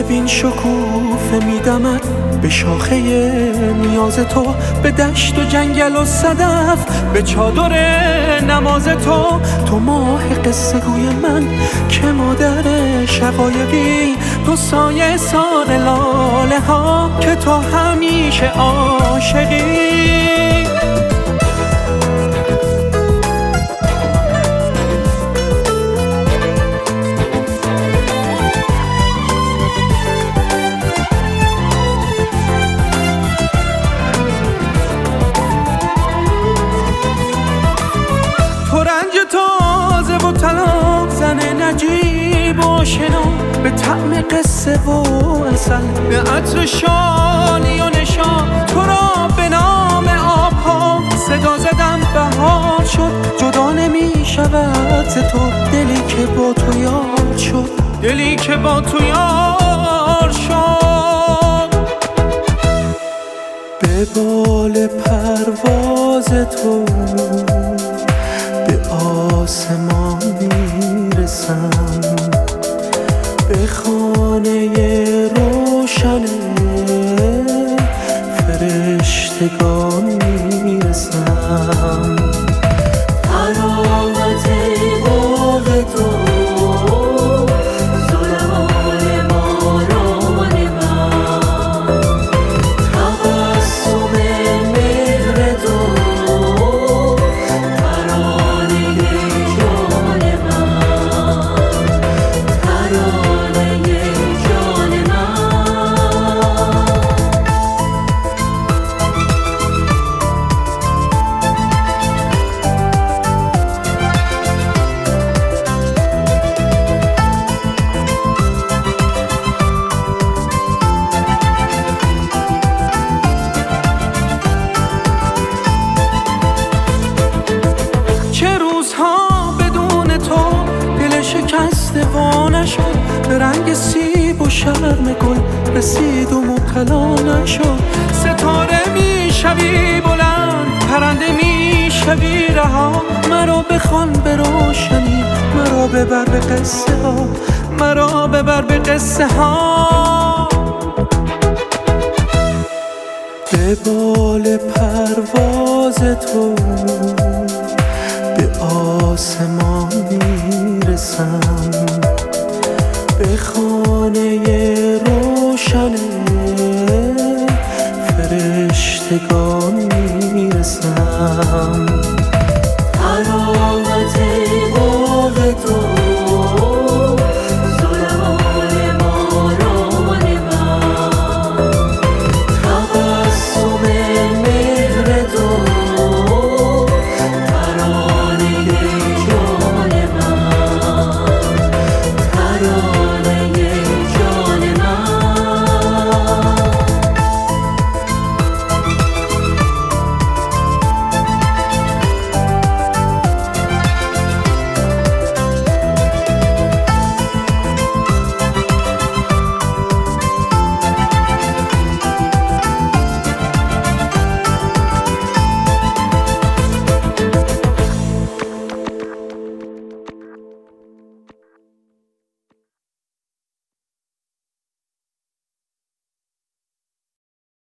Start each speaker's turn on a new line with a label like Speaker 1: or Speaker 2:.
Speaker 1: ببین شکوفه میدمد به شاخه نیاز تو، به دشت و جنگل و صدف، به چادر نماز تو. تو ماه قصه گوی من که مادر شقایقی، تو سایه سار لاله ها که تو همیشه عاشقی. تازه و طلاق زن نجیب و آشنا، به طعم قصه و عسل، به عطر شالی و نشان. تو را به نام آبها صدا زدم بهار شد، جدا نمی شود ز تو دلی که با تو یار شد، دلی که با تو یار شد. به بال پرواز تو به آسمان میرسم، به خانه روشن فرشتگان میرسم.
Speaker 2: حلاوت باغ تو، ظلال باران من، تبسم مهر تو،
Speaker 1: شکسته و نشد، به رنگ سیب و شرم گل رسید و مبتلا نشد. ستاره میشوی بلند، پرنده میشوی رها، مرا بخوان به روشنی، مرا ببر به قصه ها، مرا ببر به قصه ها. به بال پرواز تو به آسمان میرسم، به خانه روشن فرشتگان میرسم.